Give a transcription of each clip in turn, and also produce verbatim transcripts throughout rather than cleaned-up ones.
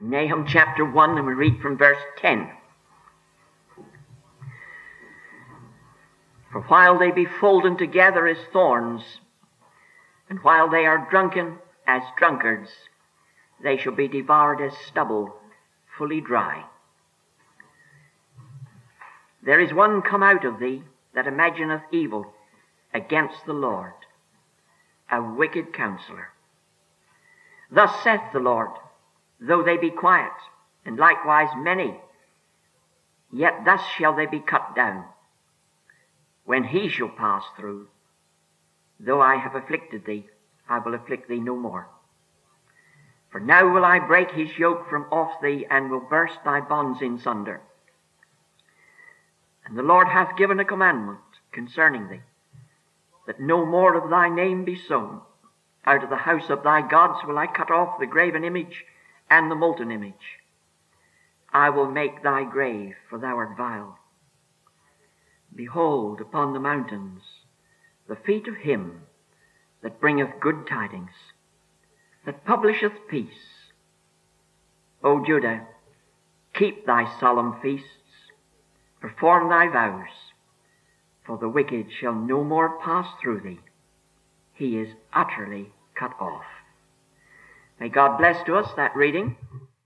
Nahum chapter one, and we read from verse ten. For while they be folden together as thorns, and while they are drunken as drunkards, they shall be devoured as stubble, fully dry. There is one come out of thee that imagineth evil against the Lord, a wicked counselor. Thus saith the Lord, though they be quiet, and likewise many, yet thus shall they be cut down. When he shall pass through, though I have afflicted thee, I will afflict thee no more. For now will I break his yoke from off thee, and will burst thy bonds in sunder. And the Lord hath given a commandment concerning thee, that no more of thy name be sown. Out of the house of thy gods will I cut off the graven image and the molten image. I will make thy grave, for thou art vile. Behold, upon the mountains, the feet of him that bringeth good tidings, that publisheth peace. O Judah, keep thy solemn feasts, perform thy vows, for the wicked shall no more pass through thee. He is utterly cut off. May God bless to us that reading.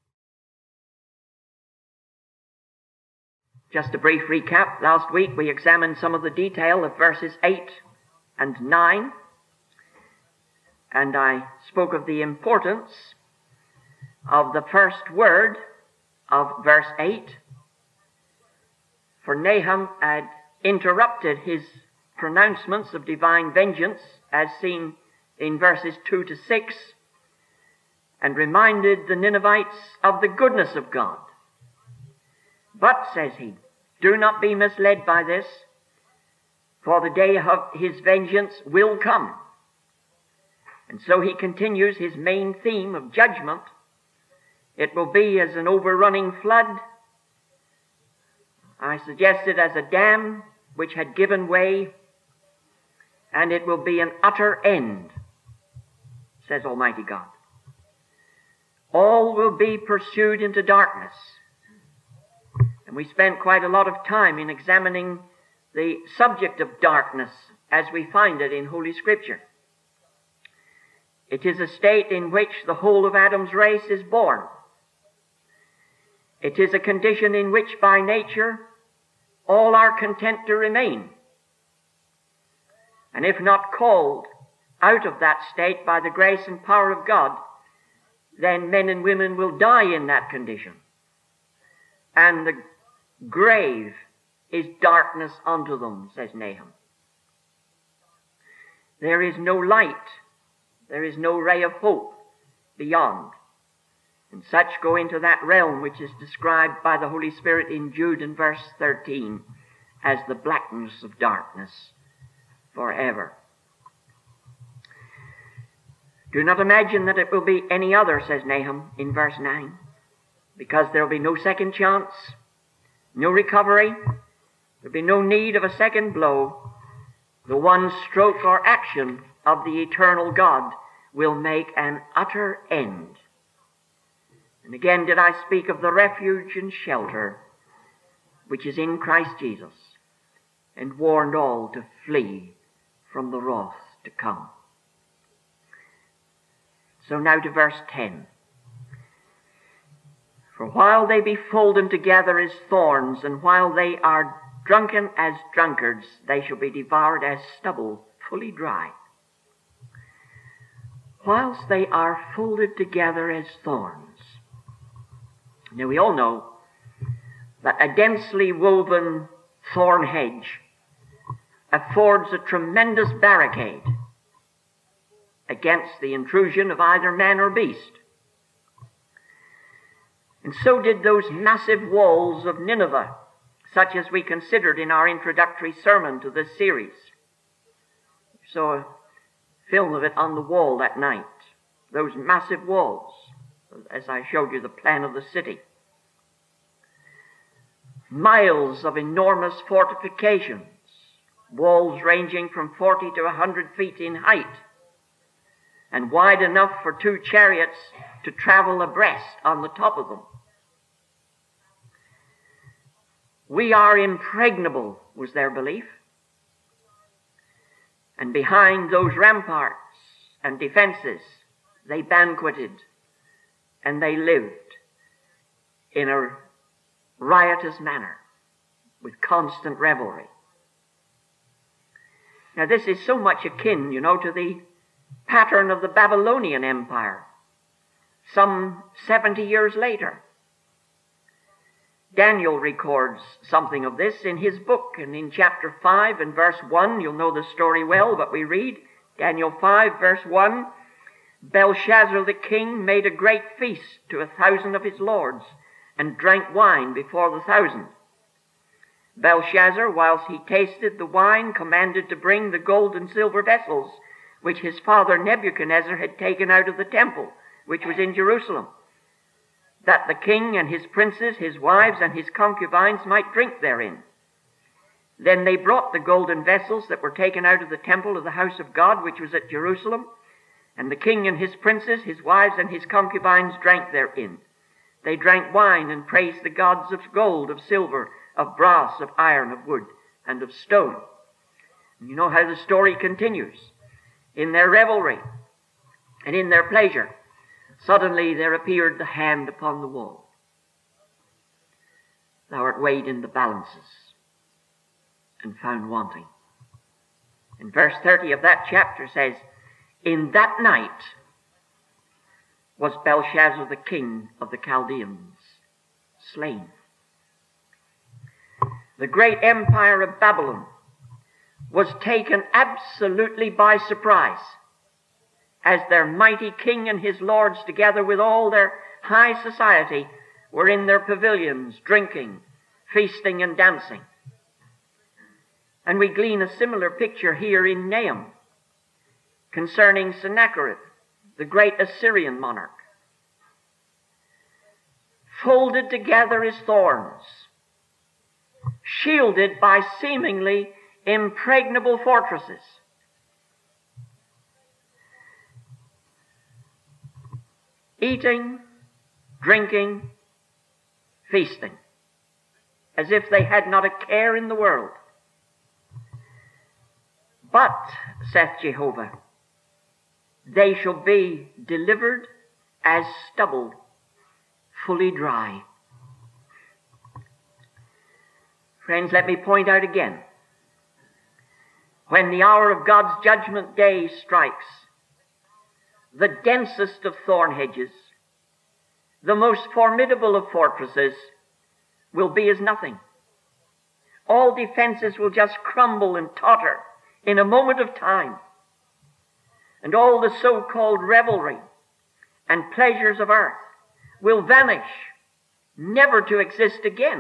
Just a brief recap. Last week we examined some of the detail of verses eight and nine, and I spoke of the importance of the first word of verse eight. For Nahum had interrupted his pronouncements of divine vengeance, as seen in verses two to six, and reminded the Ninevites of the goodness of God. But, says he, do not be misled by this, for the day of his vengeance will come. And so he continues his main theme of judgment. It will be as an overrunning flood. I suggested as a dam which had given way, and it will be an utter end, says Almighty God. All will be pursued into darkness. And we spent quite a lot of time in examining the subject of darkness as we find it in Holy Scripture. It is a state in which the whole of Adam's race is born. It is a condition in which by nature all are content to remain. And if not called out of that state by the grace and power of God, then men and women will die in that condition. And the grave is darkness unto them, says Nahum. There is no light, there is no ray of hope beyond. And such go into that realm which is described by the Holy Spirit in Jude in verse thirteen as the blackness of darkness forever. Do not imagine that it will be any other, says Nahum in verse nine, because there will be no second chance, no recovery, there will be no need of a second blow. The one stroke or action of the eternal God will make an utter end. And again did I speak of the refuge and shelter which is in Christ Jesus, and warned all to flee from the wrath to come. So now to verse ten. For while they be folden together as thorns, and while they are drunken as drunkards, they shall be devoured as stubble, fully dry. Whilst they are folded together as thorns. Now we all know that a densely woven thorn hedge affords a tremendous barricade against the intrusion of either man or beast. And so did those massive walls of Nineveh, such as we considered in our introductory sermon to this series. We saw a film of it on the wall that night. Those massive walls, as I showed you the plan of the city. Miles of enormous fortifications, walls ranging from forty to a hundred feet in height, and wide enough for two chariots to travel abreast on the top of them. We are impregnable, was their belief. And behind those ramparts and defenses, they banqueted and they lived in a riotous manner with constant revelry. Now this is so much akin, you know, to the pattern of the Babylonian Empire some seventy years later. Daniel records something of this in his book, and in chapter five and verse one, you'll know the story well, but we read, Daniel five verse one, Belshazzar the king made a great feast to a thousand of his lords, and drank wine before the thousand. Belshazzar, whilst he tasted the wine, commanded to bring the gold and silver vessels, which his father Nebuchadnezzar had taken out of the temple, which was in Jerusalem, that the king and his princes, his wives, and his concubines might drink therein. Then they brought the golden vessels that were taken out of the temple of the house of God, which was at Jerusalem, and the king and his princes, his wives, and his concubines drank therein. They drank wine and praised the gods of gold, of silver, of brass, of iron, of wood, and of stone. And you know how the story continues. In their revelry and in their pleasure, suddenly there appeared the hand upon the wall. Thou art weighed in the balances and found wanting. And verse thirty of that chapter says, in that night was Belshazzar the king of the Chaldeans slain. The great empire of Babylon was taken absolutely by surprise as their mighty king and his lords, together with all their high society, were in their pavilions, drinking, feasting, and dancing. And we glean a similar picture here in Nahum concerning Sennacherib, the great Assyrian monarch. Folded together as thorns, shielded by seemingly impregnable fortresses, eating, drinking, feasting, as if they had not a care in the world. But, saith Jehovah, they shall be delivered as stubble, fully dry. Friends, let me point out again, when the hour of God's judgment day strikes, the densest of thorn hedges, the most formidable of fortresses, will be as nothing. All defenses will just crumble and totter in a moment of time. And all the so-called revelry and pleasures of earth will vanish, never to exist again.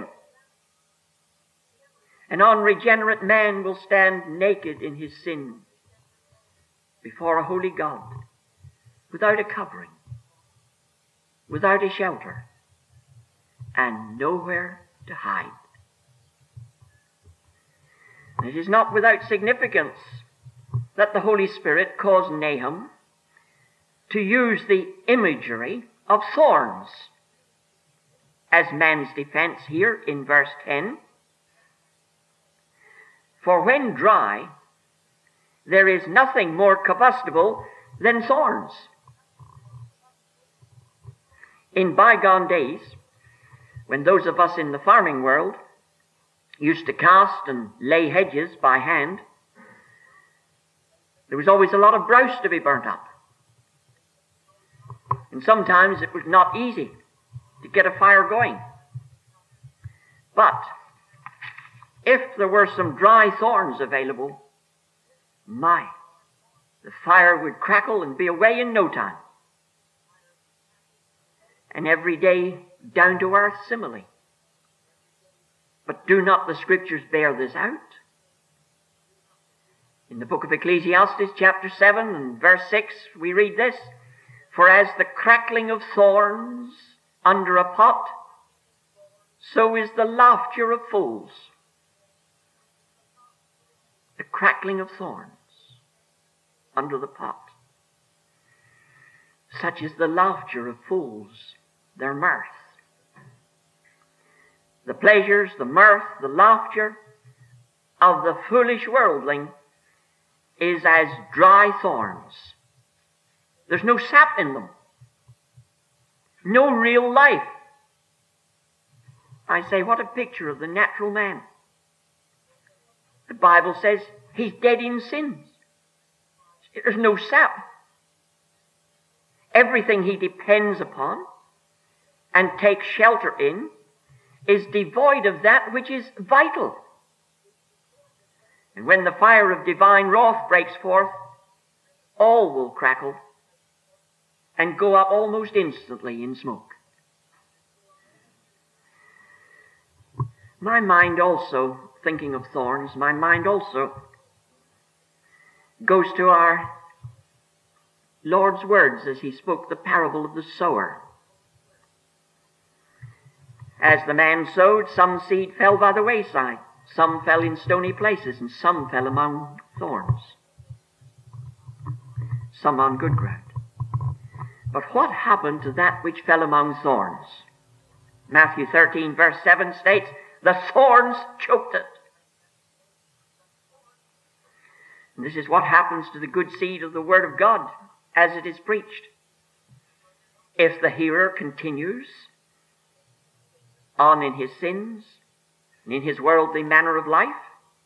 An unregenerate man will stand naked in his sin before a holy God, without a covering, without a shelter, and nowhere to hide. It is not without significance that the Holy Spirit caused Nahum to use the imagery of thorns as man's defense here in verse ten. For when dry, there is nothing more combustible than thorns. In bygone days, when those of us in the farming world used to cast and lay hedges by hand, there was always a lot of browse to be burnt up. And sometimes it was not easy to get a fire going. But if there were some dry thorns available, my, the fire would crackle and be away in no time. An everyday, down-to-earth simile. But do not the Scriptures bear this out? In the book of Ecclesiastes, chapter seven and verse six, we read this, for as the crackling of thorns under a pot, so is the laughter of fools. The crackling of thorns under the pot. such is the laughter of fools, their mirth. The pleasures, the mirth, the laughter of the foolish worldling is as dry thorns. There's no sap in them. No real life. I say, what a picture of the natural man. The Bible says he's dead in sins. There's no sap. Everything he depends upon and takes shelter in is devoid of that which is vital. And when the fire of divine wrath breaks forth, all will crackle and go up almost instantly in smoke. My mind also, thinking of thorns, my mind also goes to our Lord's words as he spoke the parable of the sower. As the man sowed, some seed fell by the wayside, some fell in stony places, and some fell among thorns, some on good ground. But what happened to that which fell among thorns? Matthew thirteen verse seven states, the thorns choked it. And this is what happens to the good seed of the Word of God as it is preached. If the hearer continues on in his sins and in his worldly manner of life,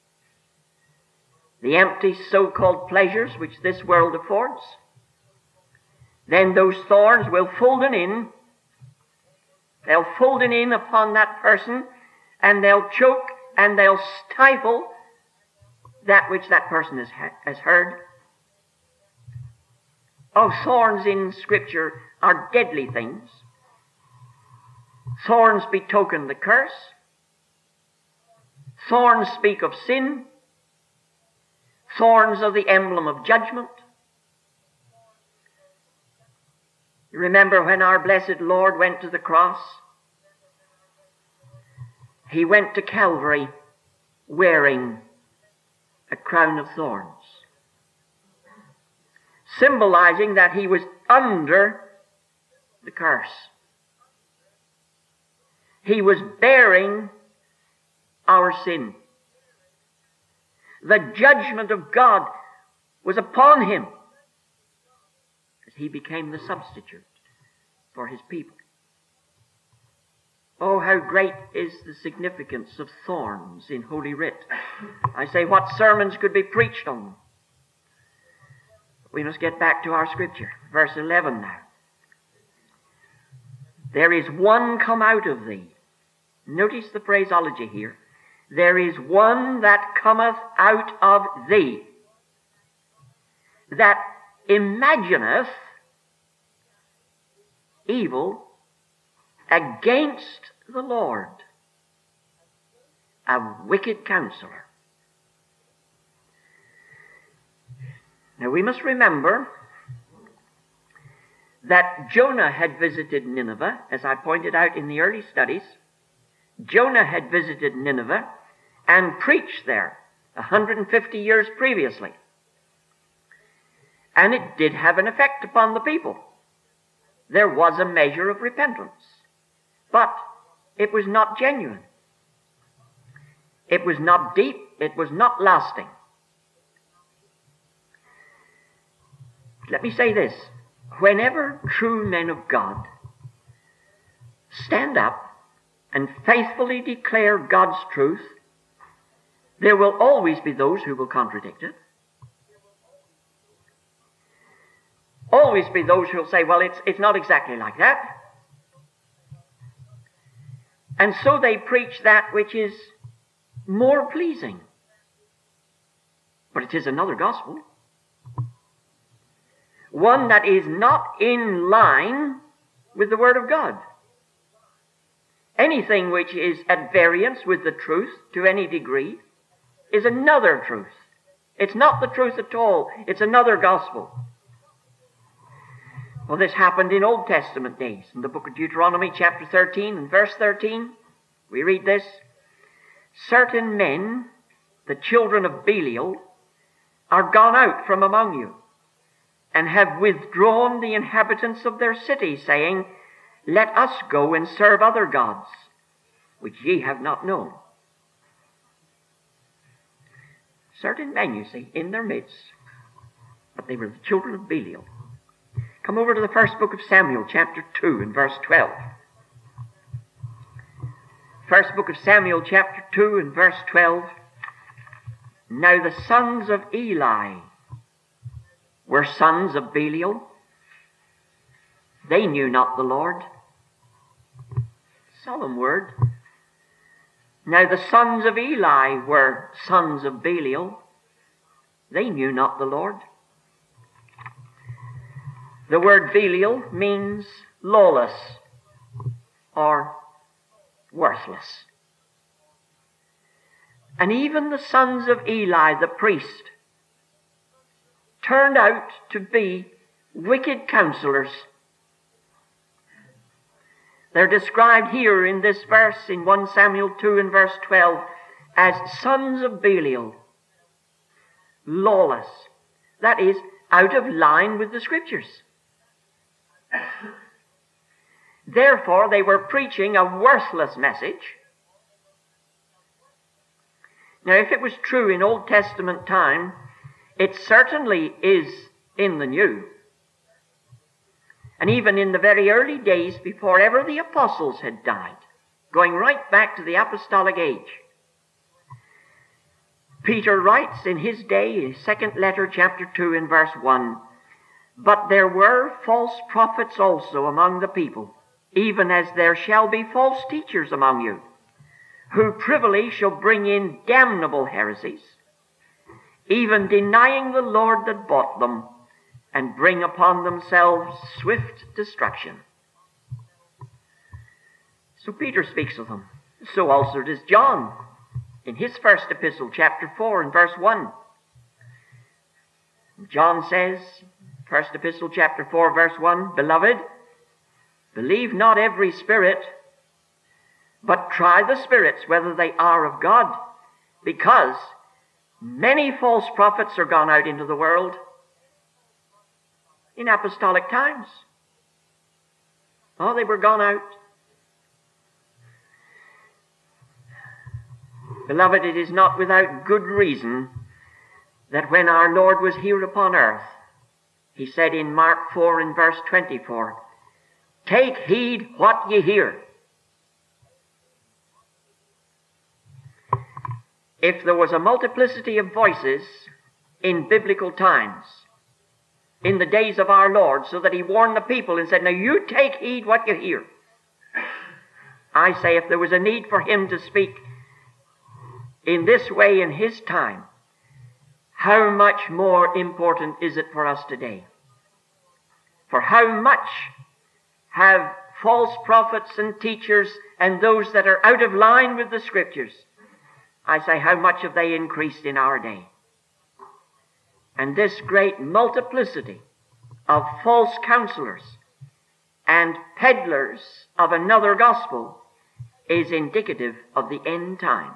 the empty so-called pleasures which this world affords, then those thorns will folden in. They'll folden in upon that person, and they'll choke and they'll stifle that which that person has, ha- has heard. Oh, thorns in Scripture are deadly things. Thorns betoken the curse. Thorns speak of sin. Thorns are the emblem of judgment. You remember when our blessed Lord went to the cross? He went to Calvary wearing a crown of thorns, symbolizing that he was under the curse. He was bearing our sin. The judgment of God was upon him as he became the substitute for his people. Oh, how great is the significance of thorns in Holy Writ. I say, what sermons could be preached on them? We must get back to our Scripture. Verse eleven now. There is one come out of thee. Notice the phraseology here. There is one that cometh out of thee, that imagineth evil against the Lord, a wicked counselor. Now we must remember that Jonah had visited Nineveh, as I pointed out in the early studies. Jonah had visited Nineveh and preached there one hundred fifty years previously. And it did have an effect upon the people. There was a measure of repentance. But it was not genuine. It was not deep. It was not lasting. Let me say this. Whenever true men of God stand up and faithfully declare God's truth, there will always be those who will contradict it. Always be those who will say, well, it's, it's not exactly like that. And so they preach that which is more pleasing. But it is another gospel. One that is not in line with the Word of God. Anything which is at variance with the truth to any degree is another truth. It's not the truth at all. It's another gospel. Well, this happened in Old Testament days. In the book of Deuteronomy chapter thirteen and verse thirteen, we read this. Certain men, the children of Belial, are gone out from among you, and have withdrawn the inhabitants of their city, saying, Let us go and serve other gods, which ye have not known. Certain men, you see, in their midst, but they were the children of Belial. Come over to the first book of Samuel, chapter two, and verse twelve. First book of Samuel, chapter two, and verse twelve. Now the sons of Eli were sons of Belial. They knew not the Lord. Solemn word. Now the sons of Eli were sons of Belial. They knew not the Lord. The word Belial means lawless or worthless. And even the sons of Eli, the priest, turned out to be wicked counselors. They're described here in this verse in First Samuel two and verse twelve as sons of Belial, lawless. That is, out of line with the Scriptures. Therefore, they were preaching a worthless message. Now, if it was true in Old Testament time, it certainly is in the New. And even in the very early days before ever the apostles had died, going right back to the apostolic age. Peter writes in his day, his second letter, chapter two, in verse one, But there were false prophets also among the people, even as there shall be false teachers among you, who privily shall bring in damnable heresies, even denying the Lord that bought them, and bring upon themselves swift destruction. So Peter speaks of them. So also does John in his first epistle, chapter four, and verse one. John says, first epistle, chapter four, verse one, Beloved, believe not every spirit, but try the spirits whether they are of God, because many false prophets are gone out into the world in apostolic times. Oh, they were gone out. Beloved, it is not without good reason that when our Lord was here upon earth, he said in Mark four and verse twenty-four, Take heed what ye hear. If there was a multiplicity of voices in biblical times, in the days of our Lord, so that he warned the people and said, Now you take heed what you hear. I say, if there was a need for him to speak in this way in his time, how much more important is it for us today? For how much have false prophets and teachers and those that are out of line with the Scriptures, I say, how much have they increased in our day? And this great multiplicity of false counselors and peddlers of another gospel is indicative of the end time.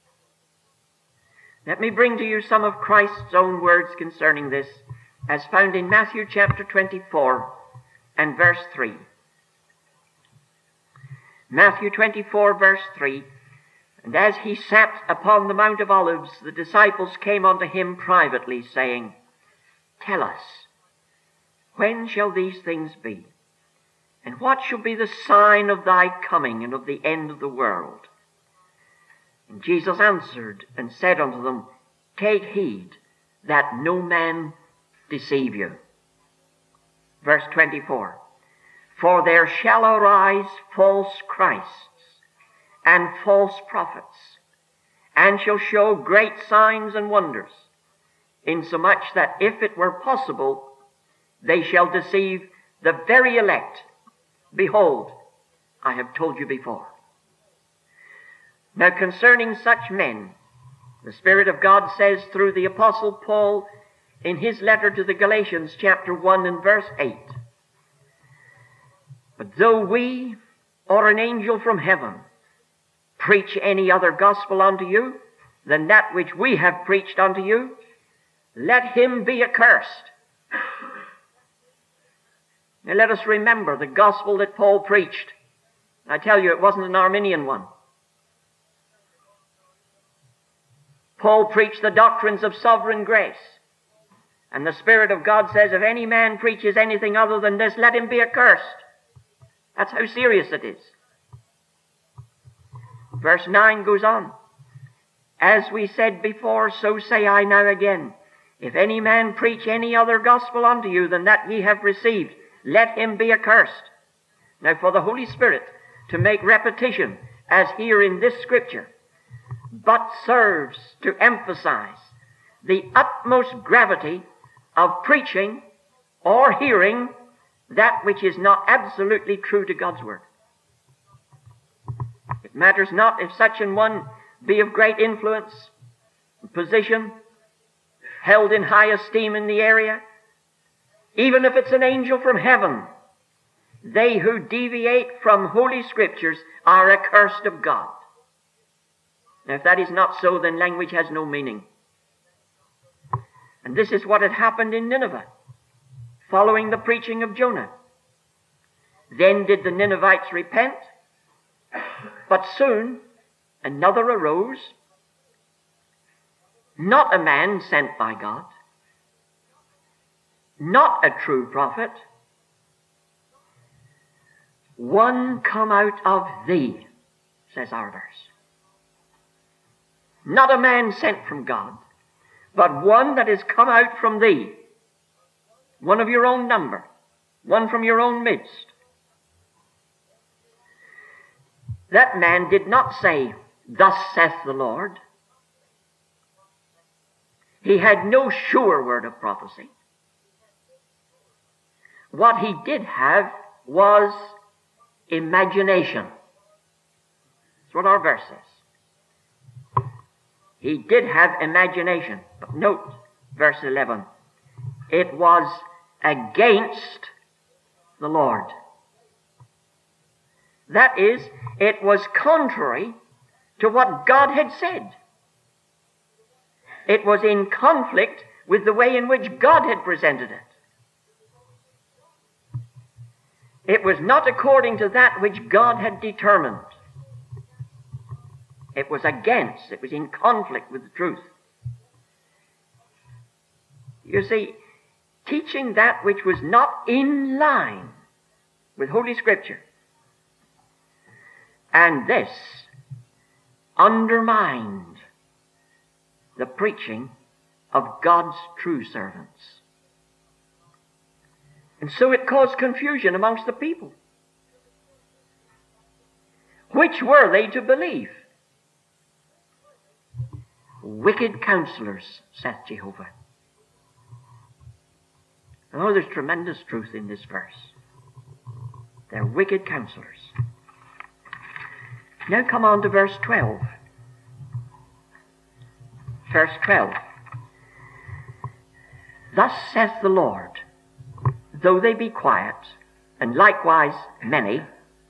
Let me bring to you some of Christ's own words concerning this, as found in Matthew chapter twenty-four and verse three. Matthew twenty-four, verse three, And as he sat upon the Mount of Olives, the disciples came unto him privately, saying, Tell us, when shall these things be? And what shall be the sign of thy coming and of the end of the world? And Jesus answered and said unto them, Take heed that no man deceive you. Verse twenty-four, For there shall arise false Christs and false prophets, and shall show great signs and wonders, insomuch that if it were possible, they shall deceive the very elect. Behold, I have told you before. Now concerning such men, the Spirit of God says through the Apostle Paul in his letter to the Galatians, chapter one and verse eight, But though we or an angel from heaven preach any other gospel unto you than that which we have preached unto you, let him be accursed. Now let us remember the gospel that Paul preached. I tell you, it wasn't an Arminian one. Paul preached the doctrines of sovereign grace. And the Spirit of God says, if any man preaches anything other than this, let him be accursed. That's how serious it is. Verse nine goes on. As we said before, so say I now again. If any man preach any other gospel unto you than that ye have received, let him be accursed. Now for the Holy Spirit to make repetition, as here in this scripture, but serves to emphasize the utmost gravity of preaching or hearing that which is not absolutely true to God's word. It matters not if such an one be of great influence, position, held in high esteem in the area, even if it's an angel from heaven. They who deviate from Holy Scriptures are accursed of God. Now, if that is not so, then language has no meaning. And this is what had happened in Nineveh, following the preaching of Jonah. Then did the Ninevites repent, but soon another arose, not a man sent by God, not a true prophet, one come out of thee, says our verse. Not a man sent from God, but one that has come out from thee, one of your own number, one from your own midst. That man did not say, thus saith the Lord. He had no sure word of prophecy. What he did have was imagination. That's what our verse says. He did have imagination. But note verse eleven. It was against the Lord. That is, it was contrary to what God had said. It was in conflict with the way in which God had presented it. It was not according to that which God had determined. It was against, it was in conflict with the truth. You see, teaching that which was not in line with Holy Scripture, and this undermined the preaching of God's true servants. And so it caused confusion amongst the people. Which were they to believe? Wicked counselors, saith Jehovah. Oh, there's tremendous truth in this verse. They're wicked counselors. Now come on to verse twelve. Verse twelve. Thus saith the Lord, though they be quiet, and likewise many,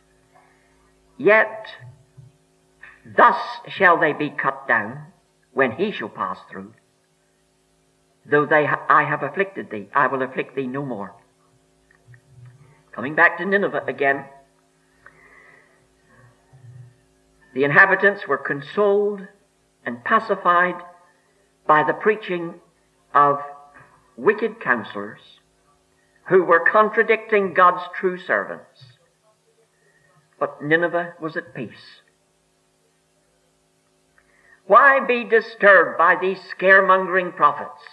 yet thus shall they be cut down when he shall pass through. Though they ha- I have afflicted thee, I will afflict thee no more. Coming back to Nineveh again, the inhabitants were consoled and pacified by the preaching of wicked counselors who were contradicting God's true servants. But Nineveh was at peace. Why be disturbed by these scaremongering prophets?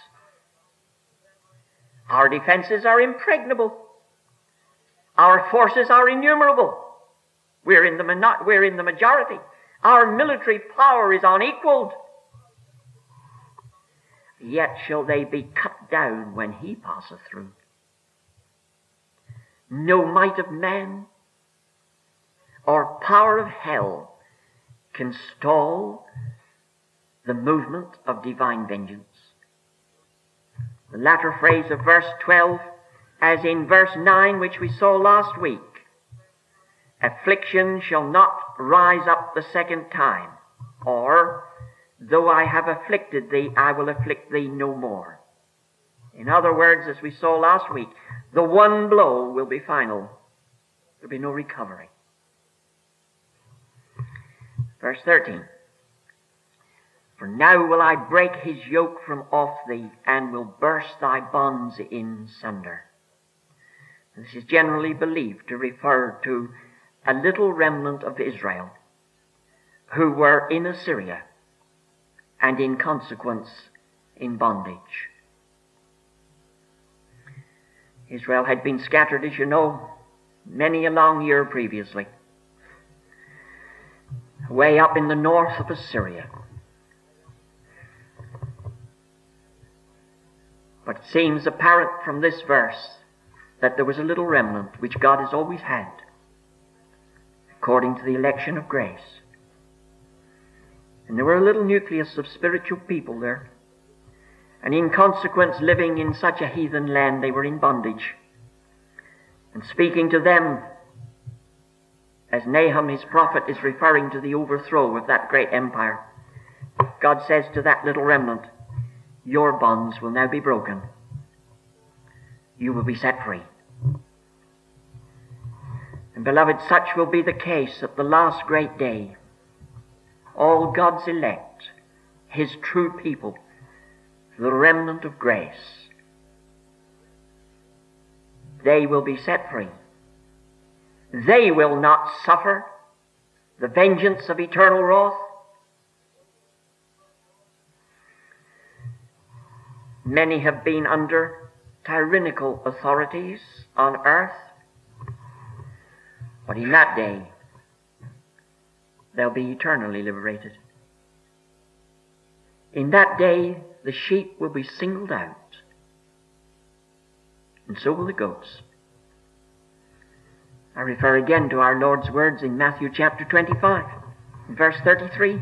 Our defenses are impregnable. Our forces are innumerable. We're in the, mono- we're in the majority. Our military power is unequaled. Yet shall they be cut down when he passeth through. No might of man or power of hell can stall the movement of divine vengeance. The latter phrase of verse twelve, as in verse nine, which we saw last week, affliction shall not rise up the second time, or, though I have afflicted thee, I will afflict thee no more. In other words, as we saw last week, the one blow will be final. There will be no recovery. Verse thirteen. For now will I break his yoke from off thee, and will burst thy bonds in sunder. This is generally believed to refer to a little remnant of Israel who were in Assyria and in consequence in bondage. Israel had been scattered, as you know, many a long year previously, way up in the north of Assyria. But it seems apparent from this verse that there was a little remnant which God has always had, according to the election of grace. And there were a little nucleus of spiritual people there. And in consequence, living in such a heathen land, they were in bondage. And speaking to them, as Nahum, his prophet, is referring to the overthrow of that great empire, God says to that little remnant, your bonds will now be broken. You will be set free. And beloved, such will be the case at the last great day. All God's elect, his true people, the remnant of grace, they will be set free. They will not suffer the vengeance of eternal wrath. Many have been under tyrannical authorities on earth, but in that day they'll be eternally liberated. In that day the sheep will be singled out, and so will the goats. I refer again to our Lord's words in Matthew chapter twenty-five, verse thirty-three.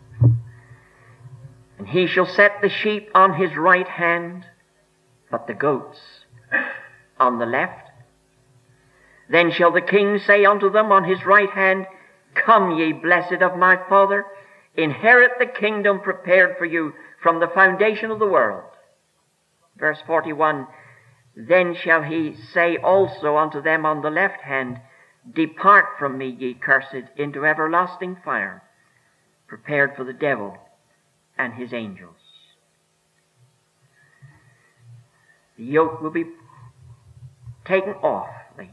And he shall set the sheep on his right hand, but the goats on the left. Then shall the king say unto them on his right hand, Come, ye blessed of my Father, inherit the kingdom prepared for you from the foundation of the world. Verse forty-one, Then shall he say also unto them on the left hand, Depart from me, ye cursed, into everlasting fire, prepared for the devil and his angels. The yoke will be taken off, the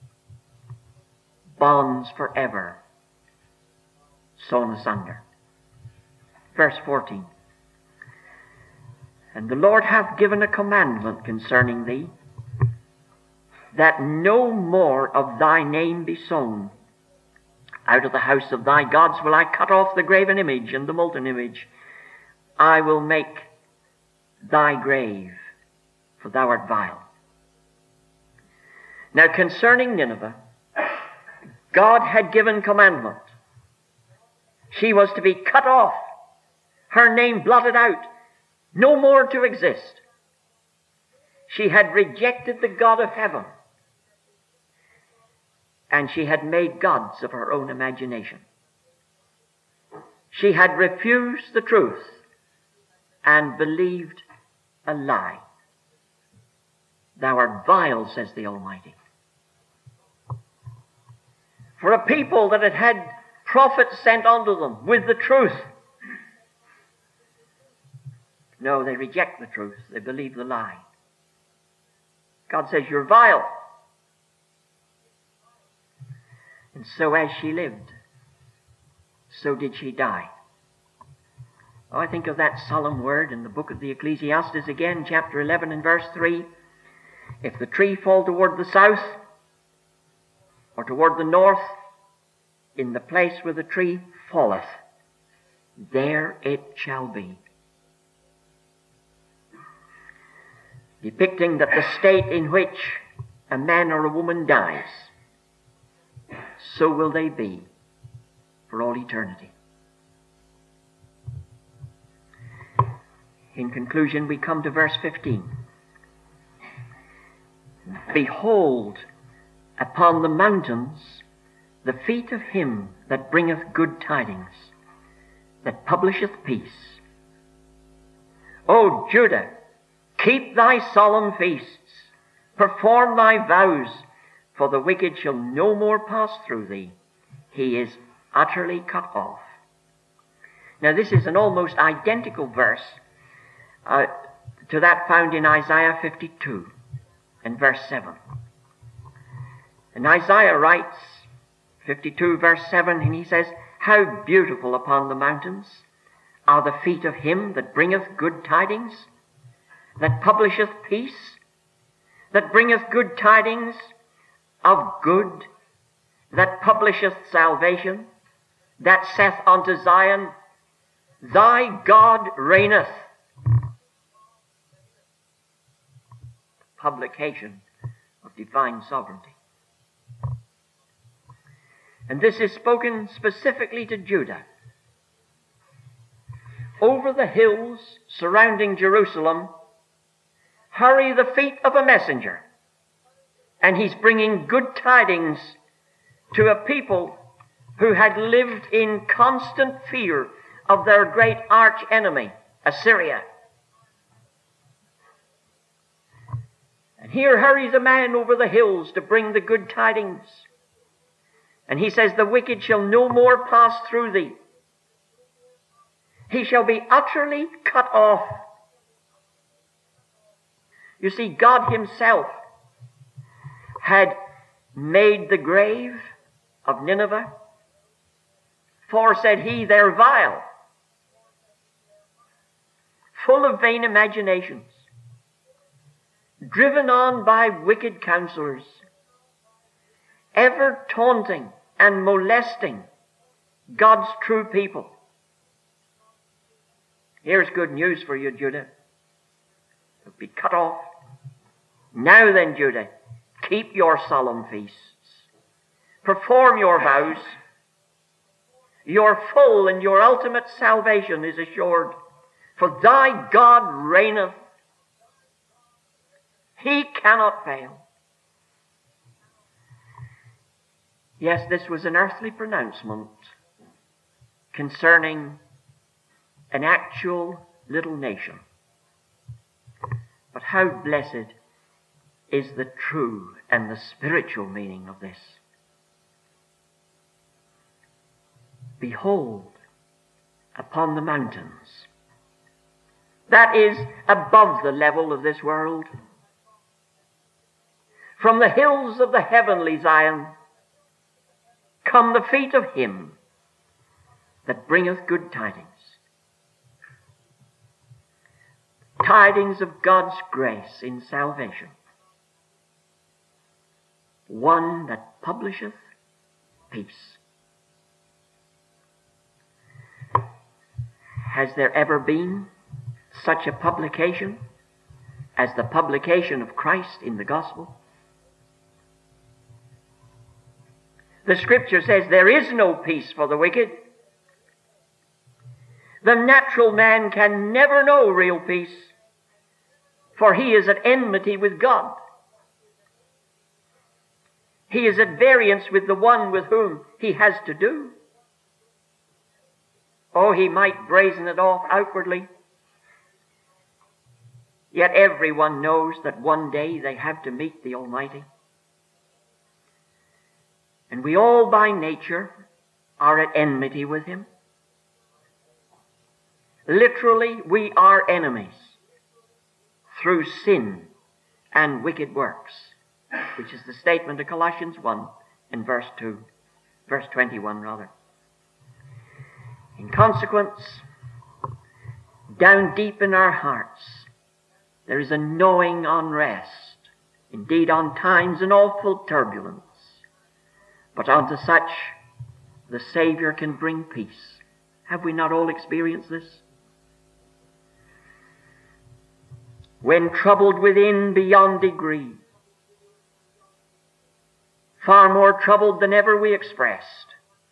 bonds forever sawn asunder. Verse fourteen. And the Lord hath given a commandment concerning thee, that no more of thy name be sown. Out of the house of thy gods will I cut off the graven image and the molten image. I will make thy grave, for thou art vile. Now concerning Nineveh, God had given commandment. She was to be cut off, her name blotted out, no more to exist. She had rejected the God of heaven, and she had made gods of her own imagination. She had refused the truth and believed a lie. Thou art vile, says the Almighty. For a people that had had prophets sent unto them with the truth, no, they reject the truth. They believe the lie. God says, you're vile. And so as she lived, so did she die. Oh, I think of that solemn word in the book of the Ecclesiastes again, chapter eleven and verse three. If the tree fall toward the south or toward the north, in the place where the tree falleth, there it shall be. Depicting that the state in which a man or a woman dies, so will they be for all eternity. In conclusion, we come to verse fifteen. Behold, upon the mountains the feet of him that bringeth good tidings, that publisheth peace. O Judah, Keep thy solemn feasts, perform thy vows, for the wicked shall no more pass through thee. He is utterly cut off. Now this is an almost identical verse uh, to that found in Isaiah fifty-two and verse seven. And Isaiah writes, fifty-two verse seven, and he says, How beautiful upon the mountains are the feet of him that bringeth good tidings, that publisheth peace, that bringeth good tidings of good, that publisheth salvation, that saith unto Zion, Thy God reigneth. Publication of divine sovereignty. And this is spoken specifically to Judah. Over the hills surrounding Jerusalem, hurry the feet of a messenger. And he's bringing good tidings to a people who had lived in constant fear of their great arch enemy, Assyria. And here hurries a man over the hills to bring the good tidings. And he says, The wicked shall no more pass through thee. He shall be utterly cut off. You see, God himself had made the grave of Nineveh, for, said he, they're vile, full of vain imaginations, driven on by wicked counselors, ever taunting and molesting God's true people. Here's good news for you, Judah. You'll be cut off. Now then, Judah, keep your solemn feasts. Perform your vows. Your full and your ultimate salvation is assured. For thy God reigneth. He cannot fail. Yes, this was an earthly pronouncement concerning an actual little nation. But how blessed is the true and the spiritual meaning of this. Behold, upon the mountains, that is above the level of this world, from the hills of the heavenly Zion, come the feet of him that bringeth good tidings. Tidings of God's grace in salvation. One that publisheth peace. Has there ever been such a publication as the publication of Christ in the gospel? The scripture says there is no peace for the wicked. The natural man can never know real peace, for he is at enmity with God. He is at variance with the one with whom he has to do. Oh, he might brazen it off outwardly, yet everyone knows that one day they have to meet the Almighty. And we all by nature are at enmity with him. Literally, we are enemies through sin and wicked works, which is the statement of Colossians one in verse two, verse twenty-one rather. In consequence, down deep in our hearts, there is a gnawing unrest, indeed on times an awful turbulence. But unto such the Savior can bring peace. Have we not all experienced this? When troubled within beyond degree, far more troubled than ever we expressed,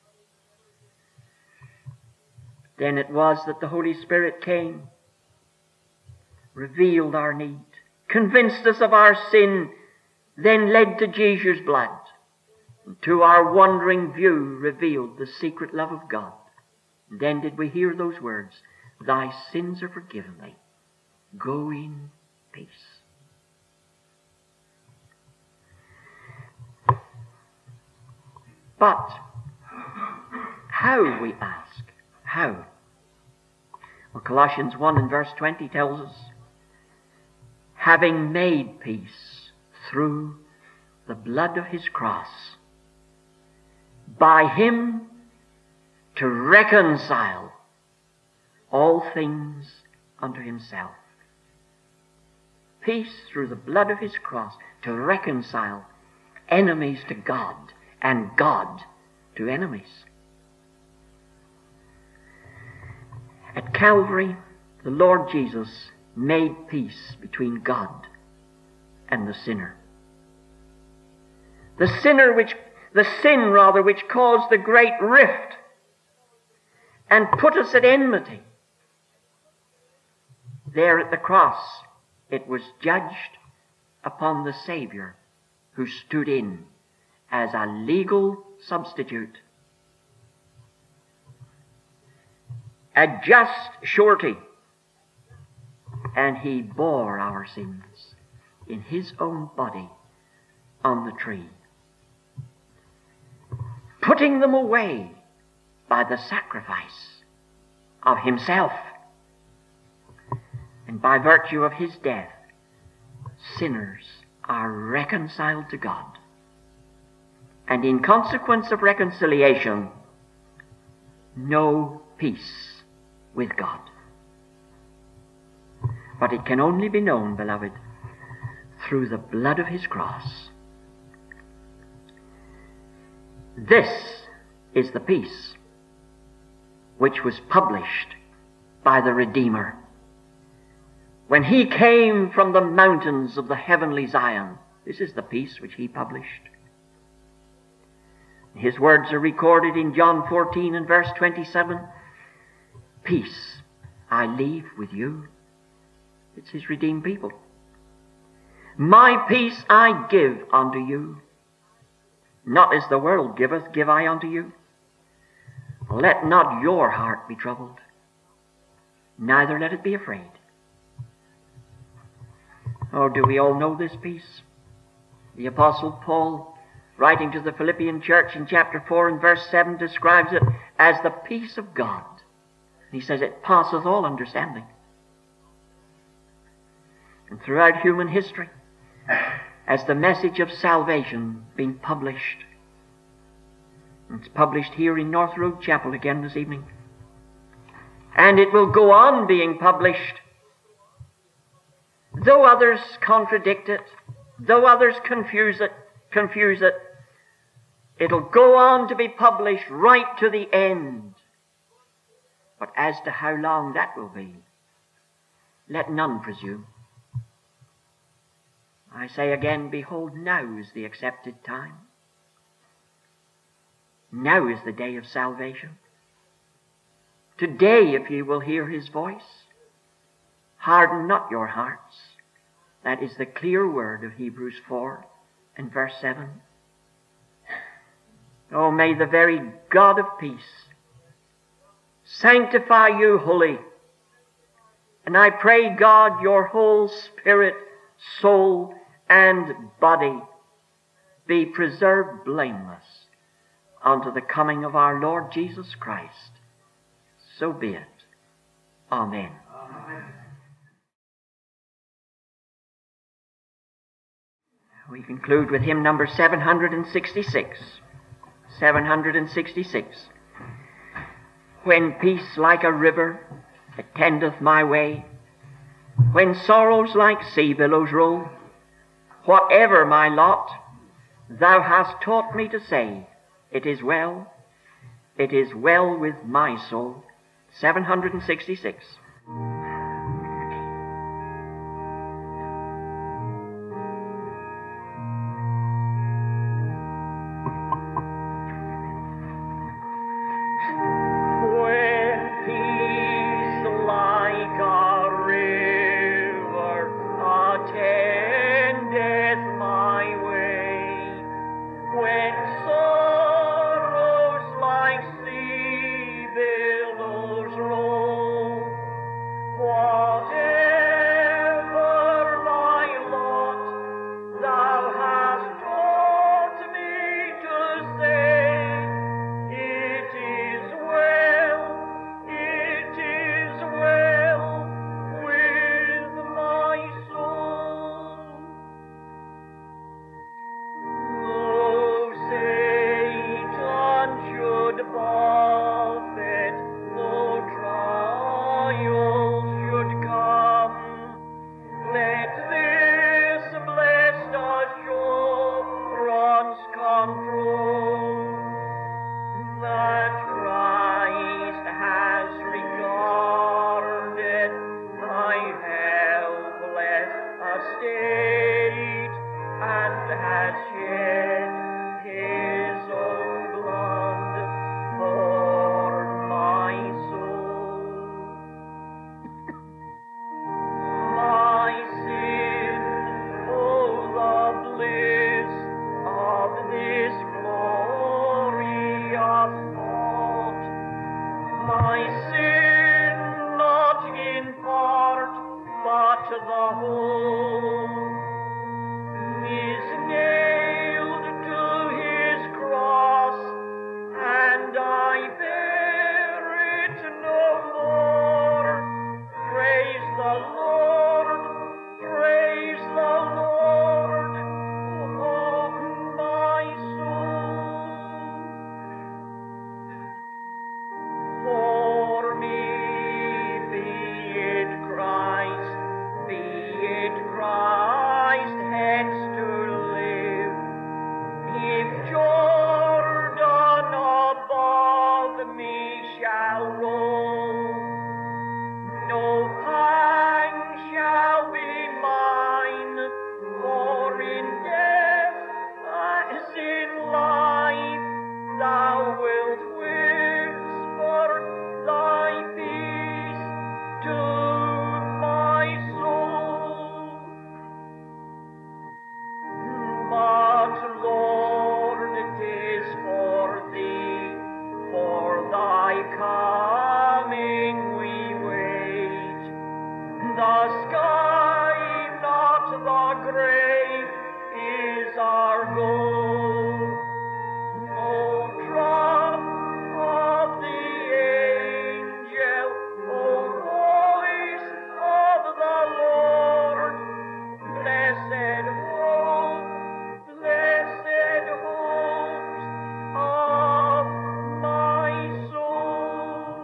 then it was that the Holy Spirit came, revealed our need, convinced us of our sin, then led to Jesus' blood, and to our wondering view revealed the secret love of God. And then did we hear those words, Thy sins are forgiven thee. Go in peace. But how, we ask? How? Well, Colossians one and verse twenty tells us, having made peace through the blood of his cross, by him to reconcile all things unto himself. Peace through the blood of his cross, to reconcile enemies to God and God to enemies. At Calvary, the Lord Jesus made peace between God and the sinner. The sinner which, the sin rather, which caused the great rift and put us at enmity. There at the cross, it was judged upon the Savior who stood in as a legal substitute, a just surety, and he bore our sins in his own body on the tree, putting them away by the sacrifice of himself. And by virtue of his death, sinners are reconciled to God. And in consequence of reconciliation, know peace with God. But it can only be known, beloved, through the blood of his cross. This is the peace which was published by the Redeemer when he came from the mountains of the heavenly Zion. This is the peace which he published. His words are recorded in John fourteen and verse twenty-seven. Peace I leave with you. It's his redeemed people. My peace I give unto you. Not as the world giveth, give I unto you. Let not your heart be troubled, neither let it be afraid. Oh, do we all know this peace? The Apostle Paul, writing to the Philippian church in chapter four and verse seven, describes it as the peace of God. He says it passeth all understanding. And throughout human history, as the message of salvation being published, it's published here in North Road Chapel again this evening, and it will go on being published, though others contradict it, though others confuse it, confuse it, it'll go on to be published right to the end. But as to how long that will be, let none presume. I say again, behold, now is the accepted time. Now is the day of salvation. Today, if ye will hear his voice, harden not your hearts. That is the clear word of Hebrews four and verse seven. Oh, may the very God of peace sanctify you wholly. And I pray, God, your whole spirit, soul, and body be preserved blameless unto the coming of our Lord Jesus Christ. So be it. Amen. Amen. We conclude with hymn number seven hundred sixty-six. seven hundred sixty-six. When peace like a river attendeth my way, when sorrows like sea billows roll, whatever my lot, thou hast taught me to say, it is well, it is well with my soul. seven hundred sixty-six. sin, not in part, but the whole, is nailed to his cross, and I bear it no more. Praise the Lord, praise the Lord, oh my soul. For me be it Christ, be it Christ hence to live. If Jordan above me shall roll, no pang shall be mine, for in death as in life thou wilt whisper thy peace to my soul. But Lord, it is for thee, for thy coming we wait. The sky, not the grave, is our goal. O trump of the angel, O voice of the Lord, blessed hope, blessed hopes of my soul.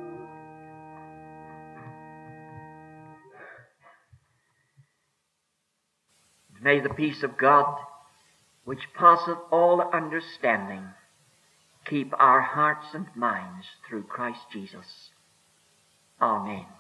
May the peace of God, which passeth all understanding, keep our hearts and minds through Christ Jesus. Amen.